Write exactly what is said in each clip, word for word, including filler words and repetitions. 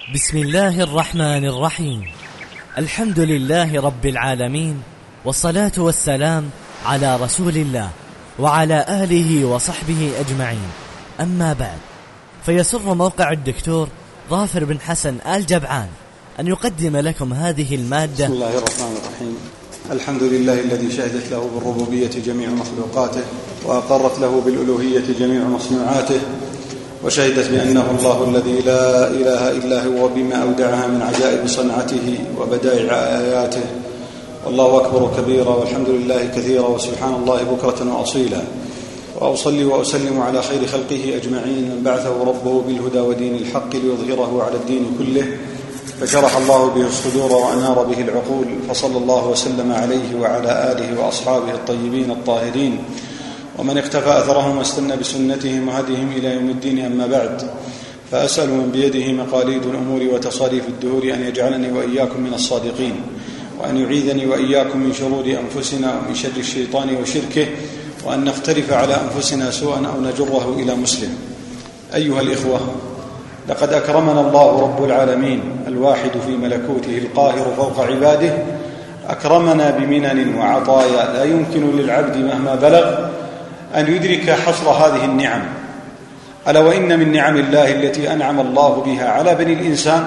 بسم الله الرحمن الرحيم. الحمد لله رب العالمين، والصلاة والسلام على رسول الله وعلى آله وصحبه أجمعين. أما بعد، فيسر موقع الدكتور ظافر بن حسن آل جبعان أن يقدم لكم هذه المادة. بسم الله الرحمن الرحيم. الحمد لله الذي شهدت له بالربوبية جميع مخلوقاته، وأقرت له بالألوهية جميع مصنوعاته، وشهدت بأنه الله الذي لا إله إلا هو بما أودعها من عجائب صنعته وبدائع آياته. والله أكبر كبيرا، والحمد لله كثيرا، وسبحان الله بكرة وأصيلا. وأصلي وأسلم على خير خلقه أجمعين، من بعثه ربه بالهدى ودين الحق ليظهره على الدين كله، فشرح الله به الصدور وأنار به العقول، فصلى الله وسلم عليه وعلى آله وأصحابه الطيبين الطاهرين، ومن اقتفى أثرهم واستنى بسنتهم وهديهم إلى يوم الدين. أما بعد، فأسأل من بيده مقاليد الأمور وتصاريف الدهور أن يجعلني وإياكم من الصادقين، وأن يعيذني وإياكم من شرور أنفسنا ومن شر الشيطان وشركه، وأن نختلف على أنفسنا سوءا أو نجره إلى مسلم. أيها الإخوة، لقد أكرمنا الله رب العالمين الواحد في ملكوته القاهر فوق عباده، أكرمنا بمنن وعطايا لا يمكن للعبد مهما بلغ أن يدرك حصر هذه النعم. ألا وإن من نعم الله التي أنعم الله بها على بني الإنسان،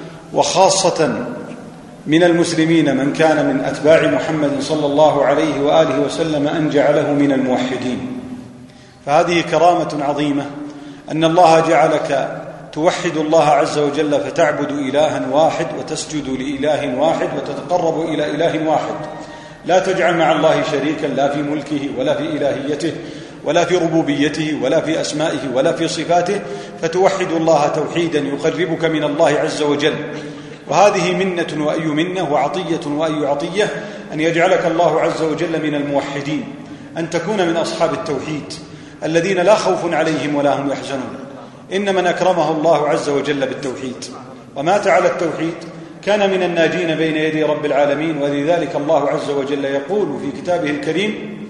وخاصة من المسلمين من كان من أتباع محمد صلى الله عليه وآله وسلم، أن جعله من الموحدين. فهذه كرامة عظيمة أن الله جعلك توحد الله عز وجل، فتعبد إلها واحد وتسجد لإله واحد وتتقرب إلى إله واحد، لا تجعل مع الله شريكا، لا في ملكه ولا في إلهيته ولا في ربوبيته ولا في أسمائه ولا في صفاته، فتوحد الله توحيدا يقربك من الله عز وجل. وهذه منة وأي منة، وعطية وأي عطية، أن يجعلك الله عز وجل من الموحدين، أن تكون من أصحاب التوحيد الذين لا خوف عليهم ولا هم يحزنون. إن من أكرمه الله عز وجل بالتوحيد ومات على التوحيد كان من الناجين بين يدي رب العالمين. ولذلك الله عز وجل يقول في كتابه الكريم: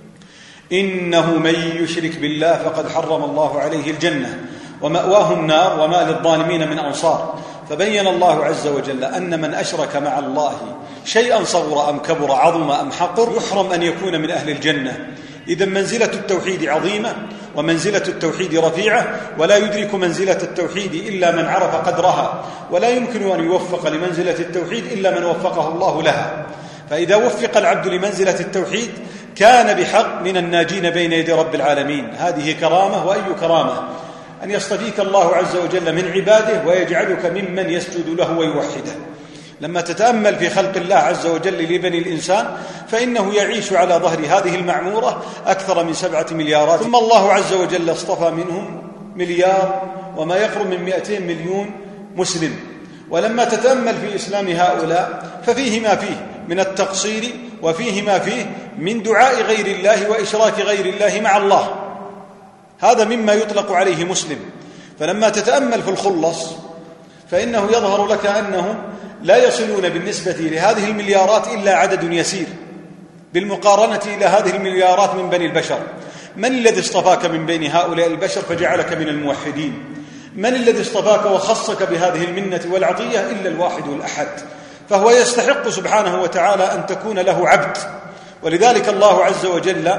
إنه من يشرك بالله فقد حرم الله عليه الجنة ومأواه النار وما للظالمين من أنصار. فبين الله عز وجل أن من أشرك مع الله شيئا صغر أم كبر، عظم أم حقر، يحرم أن يكون من أهل الجنة. إذن منزلة التوحيد عظيمة، ومنزلة التوحيد رفيعة، ولا يدرك منزلة التوحيد إلا من عرف قدرها، ولا يمكن أن يوفق لمنزلة التوحيد إلا من وفقه الله لها. فإذا وفق العبد لمنزلة التوحيد كان بحق من الناجين بين يدي رب العالمين. هذه كرامة وأي كرامة، أن يصطفيك الله عز وجل من عباده ويجعلك ممن يسجد له ويوحده. لما تتأمل في خلق الله عز وجل لبني الإنسان، فإنه يعيش على ظهر هذه المعمورة أكثر من سبعة مليارات، ثم الله عز وجل اصطفى منهم مليار وما يقرب من مئتين مليون مسلم. ولما تتأمل في إسلام هؤلاء ففيه ما فيه من التقصير، وفيه ما فيه من دعاء غير الله وإشراك غير الله مع الله. هذا مما يطلق عليه مسلم. فلما تتأمل في الخلص فإنه يظهر لك أنهم لا يصلون بالنسبة لهذه المليارات إلا عدد يسير بالمقارنة إلى هذه المليارات من بني البشر. من الذي اصطفاك من بين هؤلاء البشر فجعلك من الموحدين؟ من الذي اصطفاك وخصك بهذه المنة والعطية إلا الواحد الأحد؟ فهو يستحق سبحانه وتعالى أن تكون له عبد. ولذلك الله عز وجل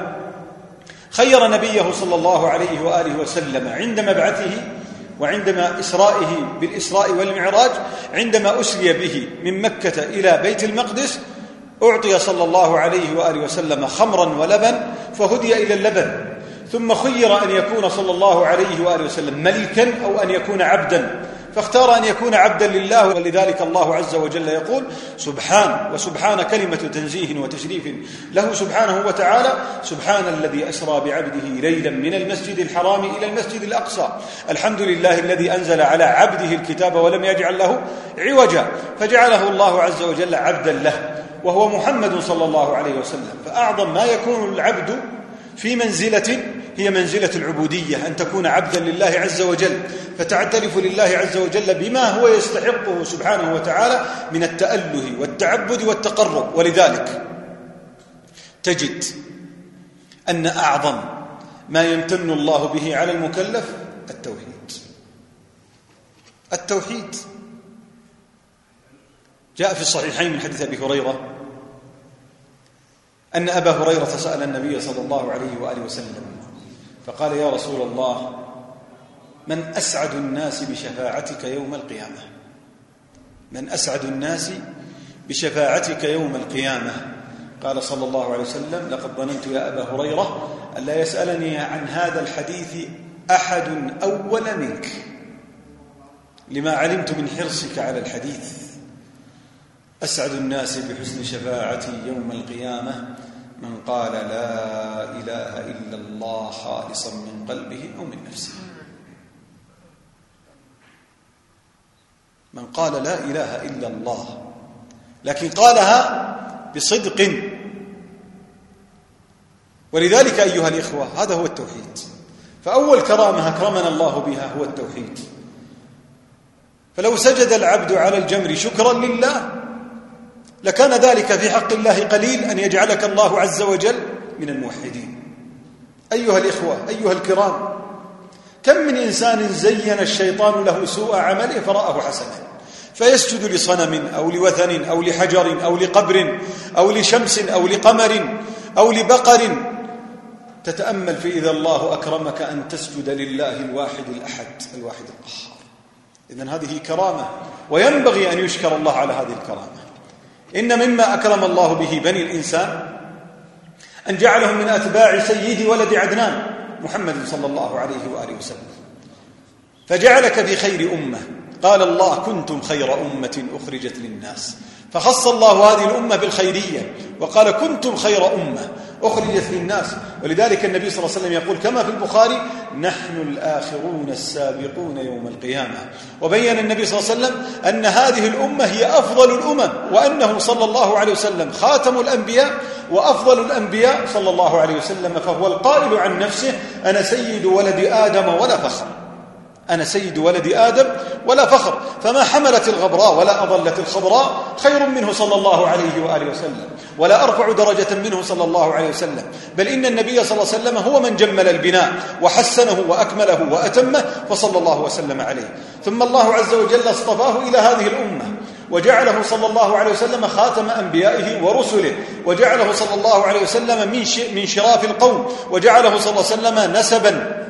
خير نبيه صلى الله عليه وآله وسلم عند مبعثه وعندما إسرائه بالإسراء والمعراج، عندما أسري به من مكة إلى بيت المقدس، أعطي صلى الله عليه وآله وسلم خمرا ولبن فهدي إلى اللبن، ثم خير أن يكون صلى الله عليه وآله وسلم ملكا أو أن يكون عبدا، فاختار أن يكون عبدا لله. ولذلك الله عز وجل يقول: سبحان، وسبحان كلمة تنزيه وتشريف له سبحانه وتعالى، سبحان الذي أسرى بعبده ليلا من المسجد الحرام إلى المسجد الأقصى. الحمد لله الذي أنزل على عبده الكتاب ولم يجعل له عوجا، فجعله الله عز وجل عبدا له، وهو محمد صلى الله عليه وسلم. فأعظم ما يكون العبد في منزلة هي منزلة العبودية، أن تكون عبدا لله عز وجل، فتعترف لله عز وجل بما هو يستحقه سبحانه وتعالى من التأله والتعبد والتقرب. ولذلك تجد أن أعظم ما يمتن الله به على المكلف التوحيد. التوحيد جاء في الصحيحين من حديث أبي هريرة أن أبا هريرة سأل النبي صلى الله عليه وآله وسلم فقال: يا رسول الله، من أسعد الناس بشفاعتك يوم القيامة؟ من أسعد الناس بشفاعتك يوم القيامة؟ قال صلى الله عليه وسلم: لقد ظننت يا أبا هريرة أن لا يسألني عن هذا الحديث أحد أول منك، لما علمت من حرصك على الحديث. أسعد الناس بحسن شفاعتي يوم القيامة من قال لا إله إلا الله خالصا من قلبه أو من نفسه. من قال لا إله إلا الله لكن قالها بصدق. ولذلك أيها الإخوة هذا هو التوحيد. فأول كرامة أكرمنا الله بها هو التوحيد. فلو سجد العبد على الجمر شكرا لله لكان ذلك في حق الله قليل أن يجعلك الله عز وجل من الموحدين. أيها الإخوة أيها الكرام، كم من إنسان زين الشيطان له سوء عمله فرآه حسنا، فيسجد لصنم أو لوثن أو لحجر أو لقبر أو لشمس أو لقمر أو لبقر. تتأمل في إذا الله أكرمك أن تسجد لله الواحد الأحد الواحد القهار. إذن هذه كرامة، وينبغي أن يشكر الله على هذه الكرامة. إن مما أكرم الله به بني الإنسان أن جعلهم من أتباع سيد ولد عدنان محمد صلى الله عليه وآله وسلم، فجعلك في خير أمة. قال الله: كنتم خير أمة أخرجت للناس، فخص الله هذه الأمة بالخيرية وقال: كنتم خير أمة أخرجت للناس. ولذلك النبي صلى الله عليه وسلم يقول كما في البخاري: نحن الآخرون السابقون يوم القيامة. وبين النبي صلى الله عليه وسلم أن هذه الأمة هي أفضل الأمم، وأنه صلى الله عليه وسلم خاتم الأنبياء وأفضل الأنبياء صلى الله عليه وسلم. فهو القائل عن نفسه: أنا سيد ولد آدم ولا فخر، أنا سيد ولد آدم ولا فخر. فما حملت الغبراء ولا أضلت الخضراء خير منه صلى الله عليه وآله وسلم، ولا أرفع درجة منه صلى الله عليه وسلم. بل إن النبي صلى الله عليه وسلم هو من جمل البناء وحسنه وأكمله وأتمه، فصلى الله وسلم عليه. ثم الله عز وجل اصطفاه إلى هذه الأمة وجعله صلى الله عليه وسلم خاتم أنبيائه ورسله، وجعله صلى الله عليه وسلم من شراف القوم، وجعله صلى الله عليه وسلم نسبا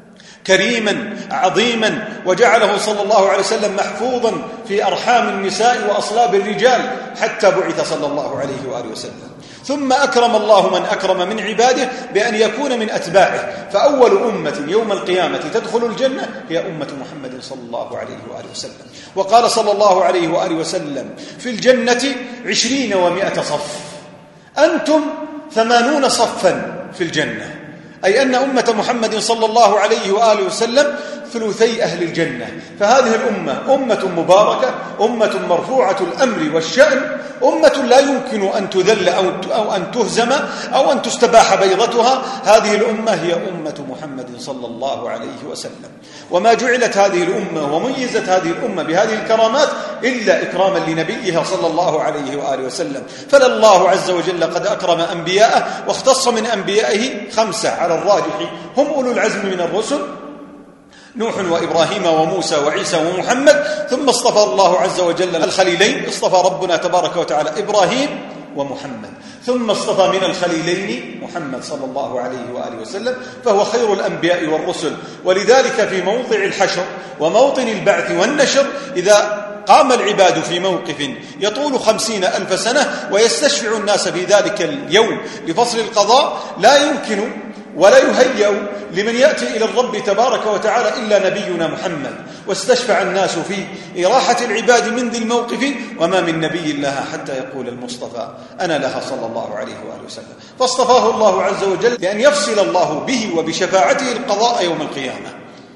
كريما عظيما، وجعله صلى الله عليه وسلم محفوظا في أرحام النساء وأصلاب الرجال حتى بعث صلى الله عليه وآله وسلم. ثم أكرم الله من أكرم من عباده بأن يكون من أتباعه. فأول أمة يوم القيامة تدخل الجنة هي أمة محمد صلى الله عليه وآله وسلم. وقال صلى الله عليه وآله وسلم: في الجنة عشرين ومائة صف، أنتم ثمانون صفا في الجنة. أي أن أمة محمد صلى الله عليه وآله وسلم ثلثي أهل الجنة. فهذه الأمة أمة مباركة، أمة مرفوعة الأمر والشأن، أمة لا يمكن أن تذل أو أن تهزم أو أن تستباح بيضتها. هذه الأمة هي أمة محمد صلى الله عليه وسلم. وما جعلت هذه الأمة وميزت هذه الأمة بهذه الكرامات إلا إكراما لنبيها صلى الله عليه وآله وسلم. فلله عز وجل قد أكرم أنبياءه، واختص من أنبيائه خمسة على الراجح هم أولو العزم من الرسل: نوح وإبراهيم وموسى وعيسى ومحمد. ثم اصطفى الله عز وجل الخليلين، اصطفى ربنا تبارك وتعالى إبراهيم ومحمد. ثم اصطفى من الخليلين محمد صلى الله عليه وآله وسلم، فهو خير الأنبياء والرسل. ولذلك في موضع الحشر وموطن البعث والنشر، إذا قام العباد في موقف يطول خمسين ألف سنة ويستشفع الناس في ذلك اليوم لفصل القضاء، لا يمكن ولا يهيأ لمن يأتي إلى الرب تبارك وتعالى إلا نبينا محمد. واستشفع الناس في إراحة العباد من ذي الموقف، وما من نبي لها حتى يقول المصطفى أنا لها صلى الله عليه وآله وسلم. فاصطفاه الله عز وجل لأن يفصل الله به وبشفاعته القضاء يوم القيامة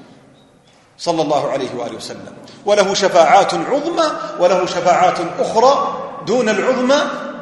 صلى الله عليه وآله وسلم. وله شفاعات عظمى وله شفاعات أخرى دون العظمى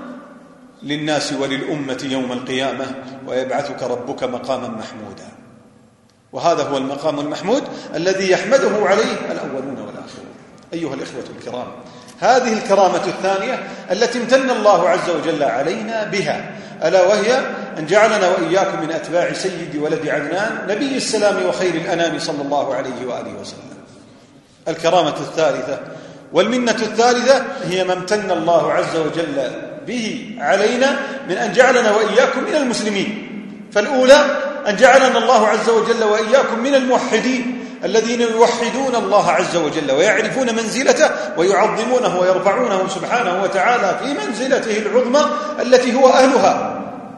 للناس وللأمة يوم القيامة: ويبعثك ربك مقاما محمودا. وهذا هو المقام المحمود الذي يحمده عليه الأولون والآخرون. أيها الإخوة الكرام، هذه الكرامة الثانية التي امتن الله عز وجل علينا بها، ألا وهي أن جعلنا وإياكم من أتباع سيد ولد عدنان نبي السلام وخير الأنام صلى الله عليه وآله وسلم. الكرامة الثالثة والمنة الثالثة هي ما امتن الله عز وجل به علينا من أن جعلنا وإياكم من المسلمين. فالأولى أن جعلنا الله عز وجل وإياكم من الموحدين الذين يوحدون الله عز وجل ويعرفون منزلته ويعظمونه ويرفعونه سبحانه وتعالى في منزلته العظمى التي هو أهلها.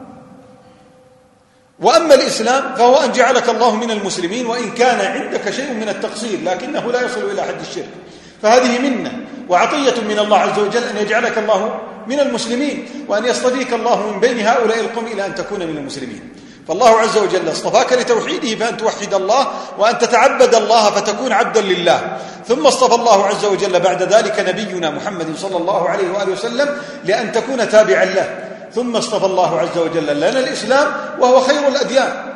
وأما الإسلام فهو أن جعلك الله من المسلمين وإن كان عندك شيء من التقصير لكنه لا يصل إلى حد الشرك، فهذه منة وعطية من الله عز وجل أن يجعلك الله من المسلمين وأن يصطفيك الله من بين هؤلاء القوم إلى أن تكون من المسلمين. فالله عز وجل اصطفاك لتوحيده فأن توحد الله وأن تتعبد الله فتكون عبدا لله. ثم اصطفى الله عز وجل بعد ذلك نبينا محمد صلى الله عليه وآله وسلم لأن تكون تابعا له. ثم اصطفى الله عز وجل لنا الإسلام وهو خير الأديان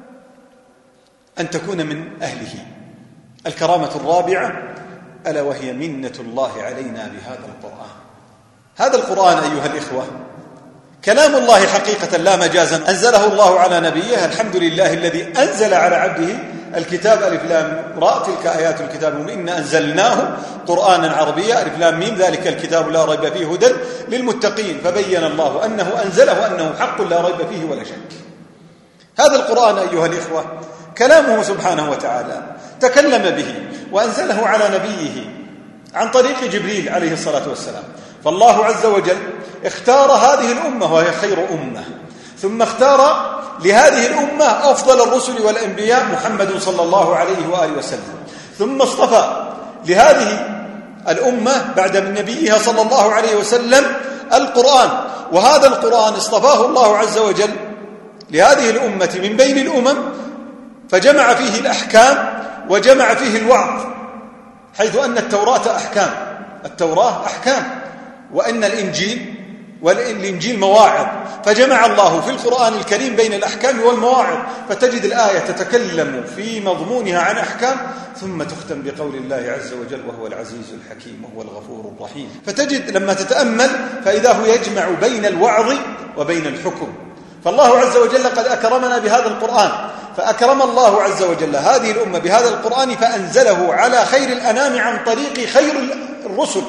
أن تكون من أهله. الكرامة الرابعة ألا وهي منة الله علينا بهذا القرآن. هذا القرآن أيها الإخوة كلام الله حقيقة لا مجازا، أنزله الله على نبيه. الحمد لله الذي أنزل على عبده الكتاب ألف لام راء تلك آيات الكتاب إنا أنزلناه قرآنا عربيا ألف لام ميم ذلك الكتاب لا ريب فيه هدى للمتقين. فبين الله أنه أنزله وأنه حق لا ريب فيه ولا شك. هذا القرآن أيها الإخوة كلامه سبحانه وتعالى تكلم به وأنزله على نبيه عن طريق جبريل عليه الصلاة والسلام. فالله عز وجل اختار هذه الأمة وهي خير أمة، ثم اختار لهذه الأمة أفضل الرسل والأنبياء محمد صلى الله عليه وآله وسلم، ثم اصطفى لهذه الأمة بعد من نبيها صلى الله عليه وسلم القرآن. وهذا القرآن اصطفاه الله عز وجل لهذه الأمة من بين الأمم، فجمع فيه الأحكام وجمع فيه الوعظ، حيث أن التوراة أحكام التوراة أحكام وأن الإنجيل والإنجيل مواعظ، فجمع الله في القرآن الكريم بين الأحكام والمواعظ. فتجد الآية تتكلم في مضمونها عن أحكام ثم تختم بقول الله عز وجل وهو العزيز الحكيم وهو الغفور الرحيم. فتجد لما تتأمل فإذا هو يجمع بين الوعظ وبين الحكم. فالله عز وجل قد أكرمنا بهذا القرآن، فأكرم الله عز وجل هذه الأمة بهذا القرآن فأنزله على خير الأنام عن طريق خير الرسل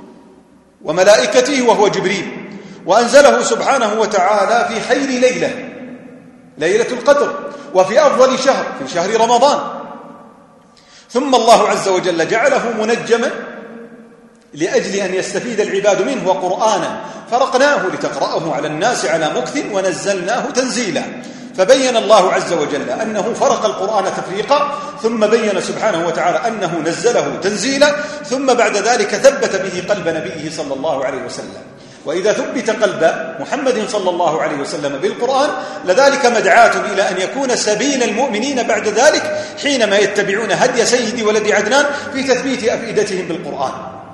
وملائكته وهو جبريل، وأنزله سبحانه وتعالى في خير ليلة ليلة القدر وفي أفضل شهر في شهر رمضان. ثم الله عز وجل جعله منجما لأجل أن يستفيد العباد منه، وقرآنا فرقناه لتقرأه على الناس على مكث ونزلناه تنزيلا. فبين الله عز وجل أنه فرق القرآن تفريقا، ثم بين سبحانه وتعالى أنه نزله تنزيلا، ثم بعد ذلك ثبت به قلب نبيه صلى الله عليه وسلم. وإذا ثبت قلب محمد صلى الله عليه وسلم بالقرآن لذلك مدعاة إلى أن يكون سبيل المؤمنين بعد ذلك حينما يتبعون هدي سيد ولد عدنان في تثبيت أفئدتهم بالقرآن.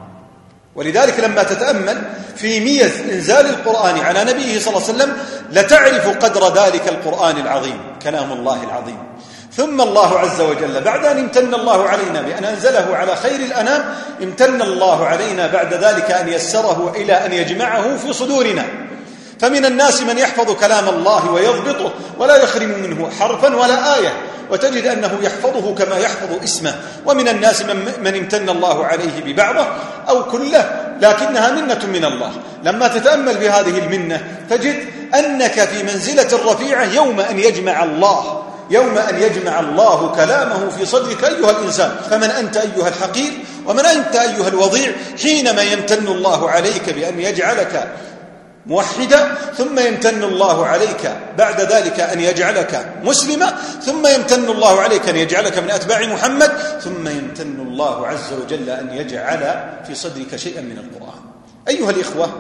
ولذلك لما تتأمل في ميز إنزال القرآن على نبيه صلى الله عليه وسلم لتعرف قدر ذلك القرآن العظيم كلام الله العظيم. ثم الله عز وجل بعد أن امتن الله علينا بأن أنزله على خير الأنام امتن الله علينا بعد ذلك أن يسره إلى أن يجمعه في صدورنا. فمن الناس من يحفظ كلام الله ويضبطه ولا يخرم منه حرفا ولا آية، وتجد أنه يحفظه كما يحفظ اسمه. ومن الناس من, من امتن الله عليه ببعضه أو كله، لكنها منة من الله. لما تتأمل بهذه المنة تجد أنك في منزلة رفيعة يوم أن يجمع الله يوم أن يجمع الله كلامه في صدرك أيها الإنسان. فمن أنت أيها الحقير ومن أنت أيها الوضيع حينما يمتن الله عليك بأن يجعلك موحدا، ثم يمتن الله عليك بعد ذلك أن يجعلك مسلما، ثم يمتن الله عليك أن يجعلك من أتباع محمد، ثم يمتن الله عز وجل أن يجعل في صدرك شيئا من القرآن. أيها الإخوة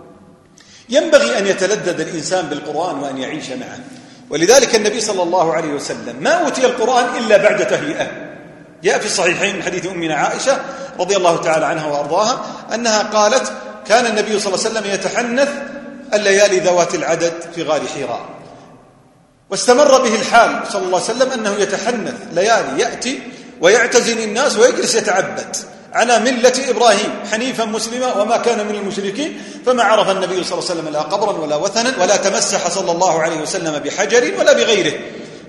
ينبغي أن يتلذذ الإنسان بالقرآن وأن يعيش معه. ولذلك النبي صلى الله عليه وسلم ما أوتي القرآن إلا بعد تهيئة. جاء في الصحيحين من حديث أمنا عائشة رضي الله تعالى عنها وأرضاها أنها قالت كان النبي صلى الله عليه وسلم يتحنث الليالي ذوات العدد في غار حراء، واستمر به الحال صلى الله عليه وسلم أنه يتحنث ليالي يأتي ويعتزل الناس ويجلس يتعبد على ملة إبراهيم حنيفا مسلما وما كان من المشركين. فما عرف النبي صلى الله عليه وسلم لا قبرا ولا وثنا ولا تمسح صلى الله عليه وسلم بحجر ولا بغيره.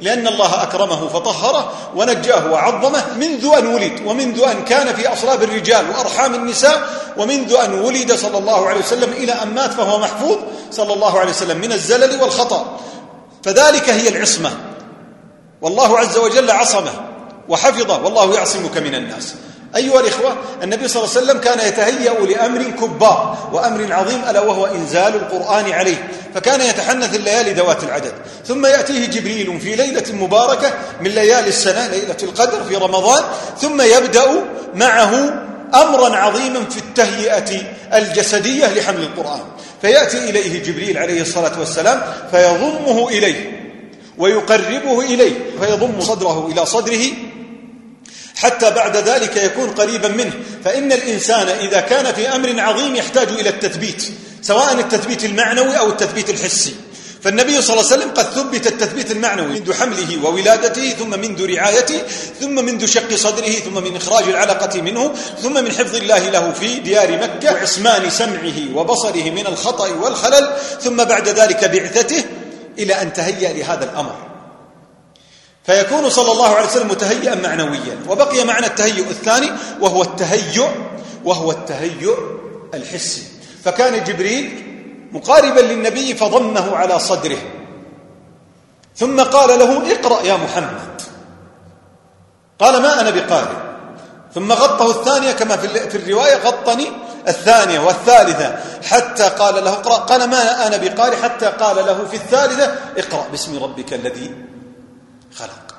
لأن الله أكرمه فطهره ونجاه وعظمه منذ أن ولد، ومنذ أن كان في أصلاب الرجال وأرحام النساء، ومنذ أن ولد صلى الله عليه وسلم إلى أن مات فهو محفوظ صلى الله عليه وسلم من الزلل والخطأ. فذلك هي العصمة، والله عز وجل عصمه وحفظه، والله يعصمك من الناس. أيها الإخوة، النبي صلى الله عليه وسلم كان يتهيأ لأمر كبار وأمر عظيم، ألا وهو إنزال القرآن عليه، فكان يتحنث الليالي ذوات العدد، ثم يأتيه جبريل في ليلة مباركة من ليالي السنة، ليلة القدر في رمضان، ثم يبدأ معه أمرا عظيما في التهيئة الجسدية لحمل القرآن، فيأتي إليه جبريل عليه الصلاة والسلام فيضمه إليه ويقربه إليه، فيضم صدره إلى صدره حتى بعد ذلك يكون قريبا منه. فإن الإنسان إذا كان في أمر عظيم يحتاج إلى التثبيت، سواء التثبيت المعنوي أو التثبيت الحسي. فالنبي صلى الله عليه وسلم قد ثبت التثبيت المعنوي منذ حمله وولادته، ثم منذ رعايته، ثم منذ شق صدره، ثم من إخراج العلقة منه، ثم من حفظ الله له في ديار مكة، وعصمان سمعه وبصره من الخطأ والخلل، ثم بعد ذلك بعثته إلى أن تهيأ لهذا الأمر، فيكون صلى الله عليه وسلم متهيئا معنويا. وبقي معنى التهيؤ الثاني وهو التهيؤ وهو التهيؤ الحسي. فكان جبريل مقاربا للنبي فضمه على صدره، ثم قال له اقرأ يا محمد، قال ما أنا بقارئ، ثم غطه الثانية كما في الرواية غطني الثانية والثالثة حتى قال له اقرأ، قال ما أنا بقارئ، حتى قال له في الثالثة اقرأ باسم ربك الذي خلق.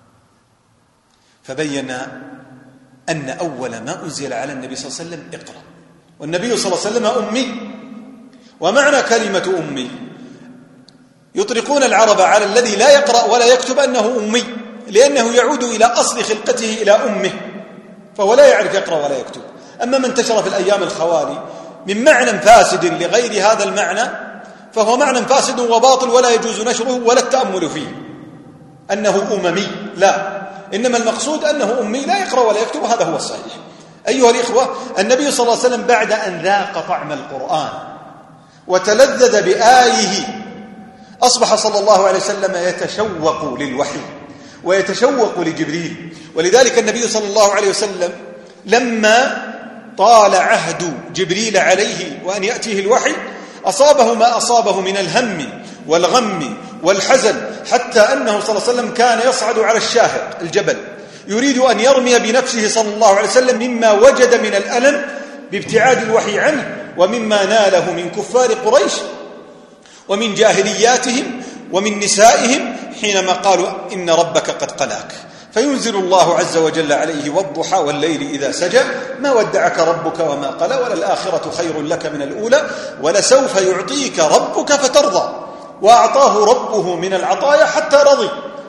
فبين أن أول ما أنزل على النبي صلى الله عليه وسلم اقرأ، والنبي صلى الله عليه وسلم أمي. ومعنى كلمة أمي يطلقون العرب على الذي لا يقرأ ولا يكتب أنه أمي، لأنه يعود إلى أصل خلقته إلى أمه، فهو لا يعرف يقرأ ولا يكتب. أما من انتشر في الأيام الخوالي من معنى فاسد لغير هذا المعنى فهو معنى فاسد وباطل، ولا يجوز نشره ولا التأمل فيه أنه أممي، لا، إنما المقصود أنه أمي لا يقرأ ولا يكتب، هذا هو الصحيح. أيها الإخوة، النبي صلى الله عليه وسلم بعد أن ذاق طعم القرآن وتلذذ بآيه أصبح صلى الله عليه وسلم يتشوق للوحي ويتشوق لجبريل. ولذلك النبي صلى الله عليه وسلم لما طال عهد جبريل عليه وأن يأتيه الوحي أصابه ما أصابه من الهم والغم والحزن، حتى أنه صلى الله عليه وسلم كان يصعد على الشاهق الجبل يريد أن يرمي بنفسه صلى الله عليه وسلم مما وجد من الألم بابتعاد الوحي عنه، ومما ناله من كفار قريش ومن جاهلياتهم ومن نسائهم حينما قالوا إن ربك قد قلاك، فينزل الله عز وجل عليه والضحى والليل إذا سجى ما ودعك ربك وما قلى وللآخرة خير لك من الأولى ولسوف يعطيك ربك فترضى، وأعطاه ربه من العطايا حتى رضي.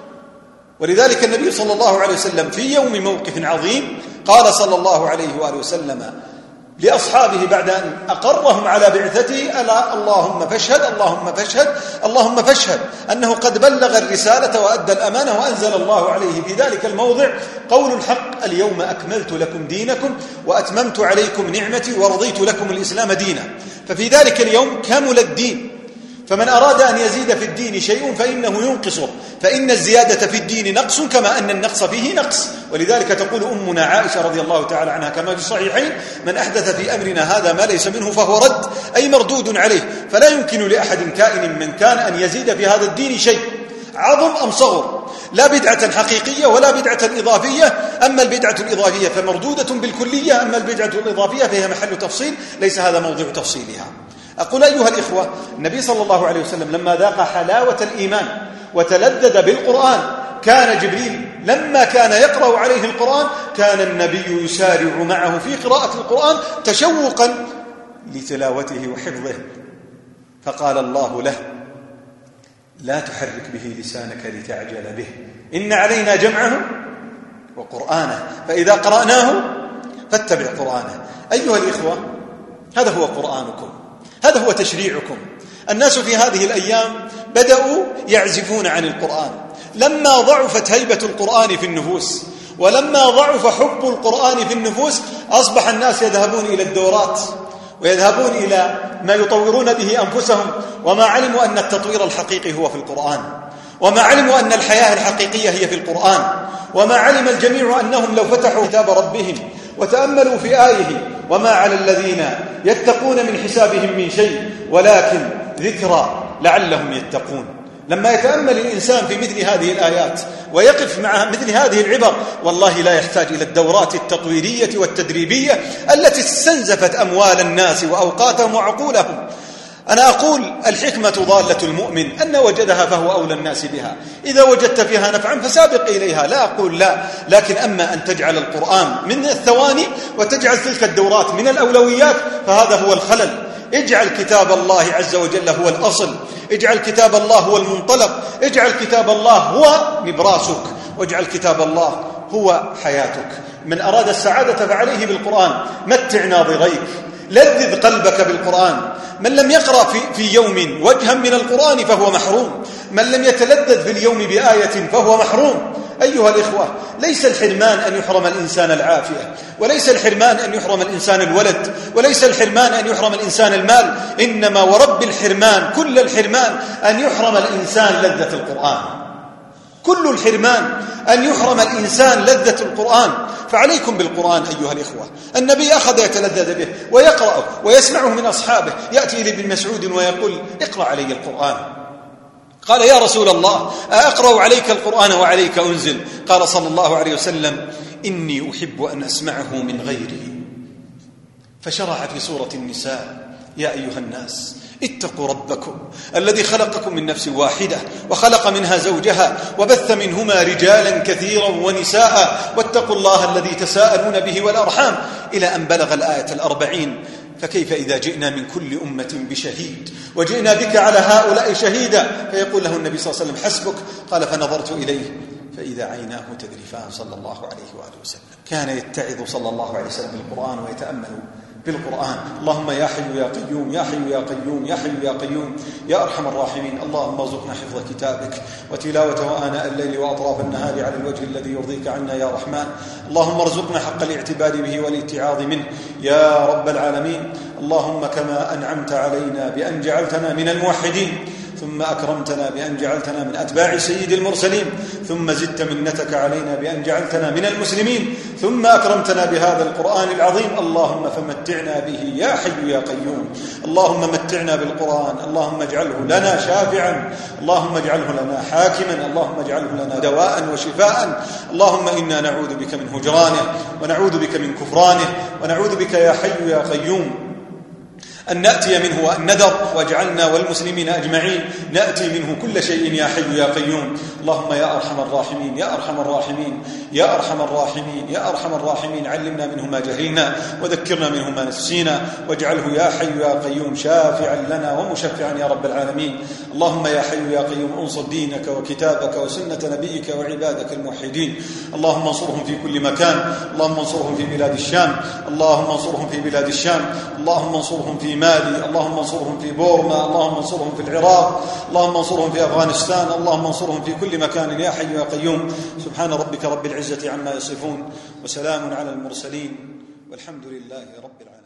ولذلك النبي صلى الله عليه وسلم في يوم موقف عظيم قال صلى الله عليه وآله وسلم لأصحابه بعد أن أقرهم على بعثته ألا اللهم فاشهد اللهم فاشهد اللهم فاشهد أنه قد بلغ الرسالة وأدى الأمانة، وأنزل الله عليه في ذلك الموضع قول الحق اليوم أكملت لكم دينكم وأتممت عليكم نعمتي ورضيت لكم الإسلام دينا. ففي ذلك اليوم كمل الدين، فمن أراد أن يزيد في الدين شيء فإنه ينقصه، فإن الزيادة في الدين نقص كما أن النقص فيه نقص. ولذلك تقول أمنا عائشة رضي الله تعالى عنها كما في الصحيحين من أحدث في أمرنا هذا ما ليس منه فهو رد، أي مردود عليه. فلا يمكن لأحد كائن من كان أن يزيد في هذا الدين شيء عظم أم صغر، لا بدعة حقيقية ولا بدعة إضافية. أما البدعة الإضافية فمردودة بالكلية، أما البدعة الإضافية فهي محل تفصيل، ليس هذا موضع تفصيلها. أقول أيها الإخوة، النبي صلى الله عليه وسلم لما ذاق حلاوة الإيمان وتلذذ بالقرآن كان جبريل لما كان يقرأ عليه القرآن كان النبي يسارع معه في قراءة القرآن تشوقا لتلاوته وحفظه، فقال الله له لا تحرك به لسانك لتعجل به إن علينا جمعه وقرآنه فإذا قرأناه فاتبع قرآنه. أيها الإخوة، هذا هو قرآنكم، هذا هو تشريعكم. الناس في هذه الأيام بدأوا يعزفون عن القرآن لما ضعفت هيبة القرآن في النفوس، ولما ضعف حب القرآن في النفوس أصبح الناس يذهبون إلى الدورات ويذهبون إلى ما يطورون به أنفسهم، وما علموا أن التطوير الحقيقي هو في القرآن. وما علموا أن الحياة الحقيقية هي في القرآن، وما علم الجميع أنهم لو فتحوا كتاب ربهم وتأملوا في آيه وما على الذين يتقون من حسابهم من شيء ولكن ذكرى لعلهم يتقون. لما يتأمل الإنسان في مثل هذه الآيات ويقف مع مثل هذه العبر والله لا يحتاج إلى الدورات التطويرية والتدريبية التي استنزفت أموال الناس وأوقاتهم وعقولهم. أنا أقول الحكمة ضالة المؤمن، أن وجدها فهو أولى الناس بها، إذا وجدت فيها نفعا فسابق إليها، لا أقول لا، لكن أما أن تجعل القرآن من الثواني وتجعل تلك الدورات من الأولويات فهذا هو الخلل. اجعل كتاب الله عز وجل هو الأصل، اجعل كتاب الله هو المنطلق، اجعل كتاب الله هو نبراسك، واجعل كتاب الله هو حياتك. من أراد السعادة فعليه بالقرآن، متع ناظريك، لذذ قلبك بالقرآن. من لم يقرأ في, في يوم وجها من القرآن فهو محروم، من لم يتلذذ في اليوم بآية فهو محروم. أيها الإخوة، ليس الحرمان أن يحرم الإنسان العافية، وليس الحرمان أن يحرم الإنسان الولد، وليس الحرمان أن يحرم الإنسان المال، إنما ورب الحرمان كل الحرمان أن يحرم الإنسان لذة القرآن، كل الحرمان أن يحرم الإنسان لذة القرآن. فعليكم بالقرآن أيها الإخوة. النبي أخذ يتلذذ به ويقرأه ويسمعه من أصحابه، يأتي إلي بن مسعود ويقول اقرأ علي القرآن. قال يا رسول الله أقرأ عليك القرآن وعليك أنزل؟ قال صلى الله عليه وسلم إني أحب أن أسمعه من غيره. فشرع في سورة النساء يا أيها الناس اتقوا ربكم الذي خلقكم من نفس واحدة وخلق منها زوجها وبث منهما رجالا كثيرا ونساء واتقوا الله الذي تساءلون به والأرحام إلى أن بلغ الآية الأربعين. فكيف إذا جئنا من كل أمة بشهيد وجئنا بك على هؤلاء شهيدا؟ فيقول له النبي صلى الله عليه وسلم حسبك. قال فنظرت إليه فإذا عيناه تذرفان صلى الله عليه وآله وسلم. كان يتعظ صلى الله عليه وسلم بالقرآن ويتأمل بالقرآن. اللهم يا حي يا قيوم يا حي يا قيوم يا حي يا قيوم يا أرحم الراحمين. اللهم ارزقنا حفظ كتابك وتلاوته آناء الليل وأطراف النهار على الوجه الذي يرضيك عنا يا رحمن. اللهم ارزقنا حق الاعتبار به والاتعاظ منه يا رب العالمين. اللهم كما أنعمت علينا بأن جعلتنا من الموحدين، ثم أكرمتنا بأن جعلتنا من أتباع سيد المرسلين، ثم زدت منتك علينا بأن جعلتنا من المسلمين، ثم أكرمتنا بهذا القرآن العظيم. اللهم فمتعنا به يا حي يا قيوم. اللهم متعنا بالقرآن، اللهم اجعله لنا شافعا، اللهم اجعله لنا حاكما، اللهم اجعله لنا دواء وشفاء. اللهم إنا نعوذ بك من هجرانه ونعوذ بك من كفرانه ونعوذ بك يا حي يا قيوم أن نأتي منه وأن ندر، واجعلنا والمسلمين أجمعين نأتي منه كل شيء يا حي يا قيوم. اللهم يا أرحم الراحمين يا أرحم الراحمين يا أرحم الراحمين يا أرحم الراحمين علمنا منه ما جهلنا وذكرنا منه ما نسينا، واجعله يا حي يا قيوم شافعا لنا ومشفعا يا رب العالمين. اللهم يا حي يا قيوم انصر دينك وكتابك وسنة نبيك وعبادك الموحدين. اللهم انصرهم في كل مكان، اللهم انصرهم في بلاد الشام، اللهم انصرهم في بلاد الشام، اللهم انصرهم في مالي، اللهم انصرهم في بورما، اللهم انصرهم في العراق، اللهم انصرهم في أفغانستان، اللهم انصرهم في كل مكان يا حي يا قيوم. سبحان ربك رب العزة عما يصفون وسلام على المرسلين والحمد لله رب العالمين.